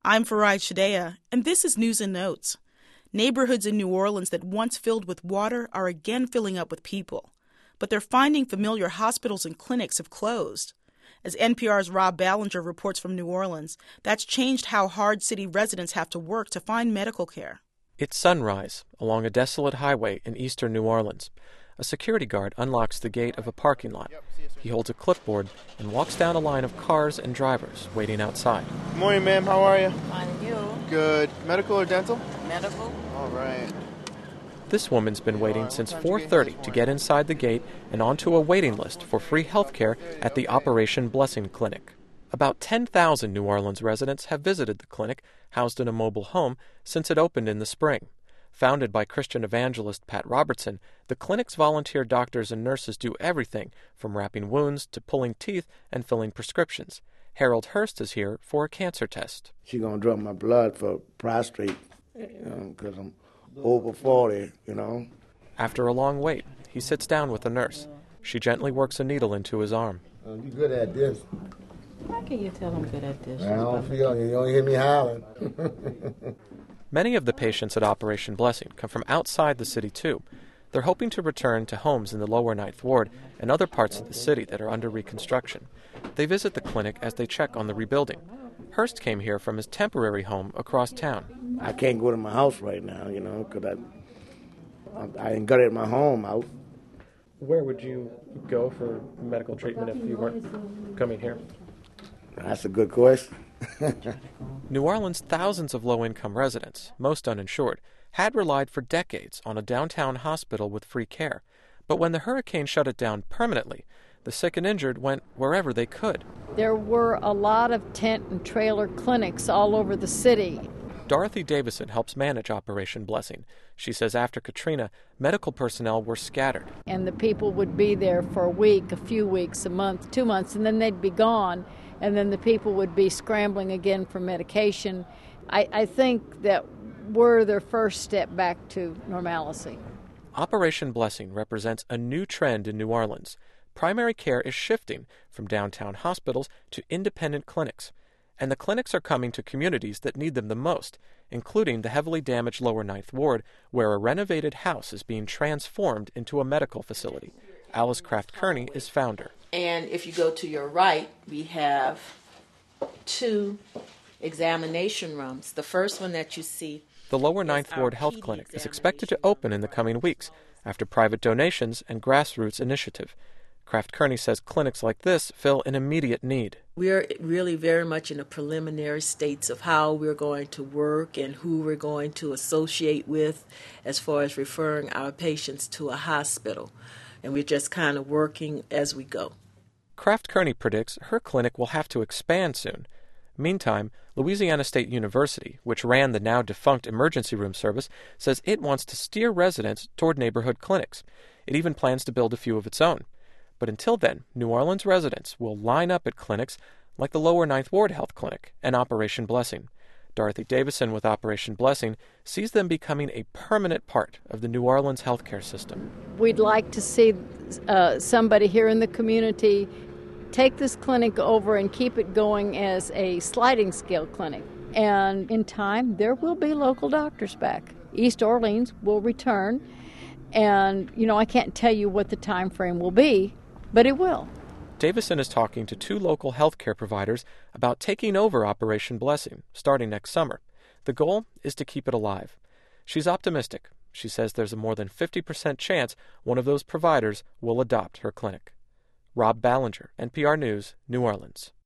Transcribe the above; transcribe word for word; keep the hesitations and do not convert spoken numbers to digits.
I'm Farai Shadea, and this is News and Notes. Neighborhoods in New Orleans that once filled with water are again filling up with people. But they're finding familiar hospitals and clinics have closed. As N P R's Rob Ballinger reports from New Orleans, that's changed how hard city residents have to work to find medical care. It's sunrise along a desolate highway in eastern New Orleans. A security guard unlocks the gate of a parking lot. He holds a clipboard and walks down a line of cars and drivers waiting outside. Good morning, ma'am. How are you? Fine, and you? Good. Medical or dental? Medical. All right. This woman's been waiting since four thirty to get inside the gate and onto a waiting list for free health care at the Operation Blessing Clinic. About ten thousand New Orleans residents have visited the clinic, housed in a mobile home, since it opened in the spring. Founded by Christian evangelist Pat Robertson, the clinic's volunteer doctors and nurses do everything from wrapping wounds to pulling teeth and filling prescriptions. Harold Hurst is here for a cancer test. She's going to draw my blood for prostate, you know, because I'm over forty, you know. After a long wait, he sits down with the nurse. She gently works a needle into his arm. Uh, you good at this? How can you tell I'm good at this? I don't feel you. You don't hear me howling. Many of the patients at Operation Blessing come from outside the city, too. They're hoping to return to homes in the lower Ninth Ward and other parts of the city that are under reconstruction. They visit the clinic as they check on the rebuilding. Hurst came here from his temporary home across town. I can't go to my house right now, you know, because I, I, I ain't got it at my home out. Where would you go for medical treatment if you weren't coming here? That's a good question. New Orleans' thousands of low-income residents, most uninsured, had relied for decades on a downtown hospital with free care. But when the hurricane shut it down permanently, the sick and injured went wherever they could. There were a lot of tent and trailer clinics all over the city. Dorothy Davison helps manage Operation Blessing. She says after Katrina, medical personnel were scattered. And the people would be there for a week, a few weeks, a month, two months, and then they'd be gone. And then the people would be scrambling again for medication. I, I think that we're their first step back to normalcy. Operation Blessing represents a new trend in New Orleans. Primary care is shifting from downtown hospitals to independent clinics. And the clinics are coming to communities that need them the most, including the heavily damaged Lower Ninth Ward, where a renovated house is being transformed into a medical facility. Alice Kraft Kearney is founder. And if you go to your right, we have two examination rooms. The first one that you see. The Lower Ninth Ward Health Clinic is expected to open in the coming weeks after private donations and grassroots initiative. Kraft Kearney says clinics like this fill an immediate need. We're really very much in the preliminary states of how we're going to work and who we're going to associate with as far as referring our patients to a hospital. And we're just kind of working as we go. Kraft Kearney predicts her clinic will have to expand soon. Meantime, Louisiana State University, which ran the now-defunct emergency room service, says it wants to steer residents toward neighborhood clinics. It even plans to build a few of its own. But until then, New Orleans residents will line up at clinics like the Lower Ninth Ward Health Clinic and Operation Blessing. Dorothy Davison with Operation Blessing sees them becoming a permanent part of the New Orleans healthcare system. We'd like to see uh, somebody here in the community take this clinic over and keep it going as a sliding scale clinic. And in time, there will be local doctors back. East Orleans will return. And, you know, I can't tell you what the time frame will be, but it will. Davison is talking to two local healthcare providers about taking over Operation Blessing starting next summer. The goal is to keep it alive. She's optimistic. She says there's a more than fifty percent chance one of those providers will adopt her clinic. Rob Ballinger, N P R News, New Orleans.